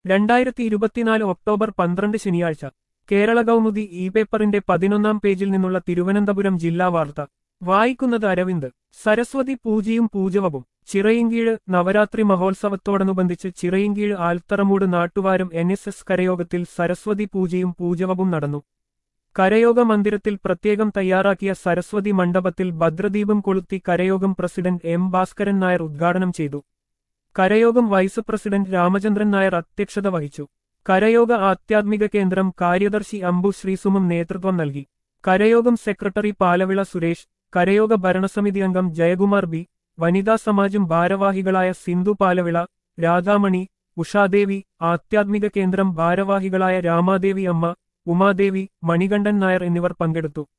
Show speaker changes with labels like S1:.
S1: 2024 October 12 ശനിയാഴ്ച Kerala Kaumudi E പേപ്പറിന്റെ 11-ാം പേജിൽ നിന്നുള്ള തിരുവനന്തപുരം ജില്ലാ വാർത്ത വായിക്കുന്നത് അരവിന്ദ്. സരസ്വതി പൂജയും പൂജവവും. ചിറയിൻകീഴ് നവരാത്രി മഹോത്സവത്തോടനുബന്ധിച്ച് ചിറയിൻകീഴ് ആൽത്തറമൂട് നാട്ടുവാരം NSS കരയോഗത്തിൽ സരസ്വതി പൂജയും പൂജവവും നടന്നു. കരയോഗ മന്ദിരത്തിൽ പ്രത്യേകം തയ്യാറാക്കിയ സരസ്വതി മണ്ഡപത്തിൽ ഭദ്രദീപം കൊളുത്തി കരയോഗം പ്രസിഡന്റ് M ഭാസ്കരൻ നായർ ഉദ്ഘാടനം ചെയ്തു. കരയോഗം വൈസ് പ്രസിഡന്റ് രാമചന്ദ്രൻ നായർ അധ്യക്ഷത വഹിച്ചു. കരയോഗ ആധ്യാത്മിക കേന്ദ്രം കാര്യദർശി അംബു ശ്രീസുമും നേതൃത്വം നൽകി. കരയോഗം സെക്രട്ടറി പാലവിള സുരേഷ്, കരയോഗ ഭരണസമിതി അംഗം ജയകുമാർ ബി, വനിതാ സമാജം ഭാരവാഹികളായ സിന്ധു പാലവിള, രാധാമണി, ഉഷാദേവി, ആധ്യാത്മിക കേന്ദ്രം ഭാരവാഹികളായ രാമാദേവി അമ്മ, ഉമാദേവി, മണികണ്ഠൻ നായർ എന്നിവർ പങ്കെടുത്തു.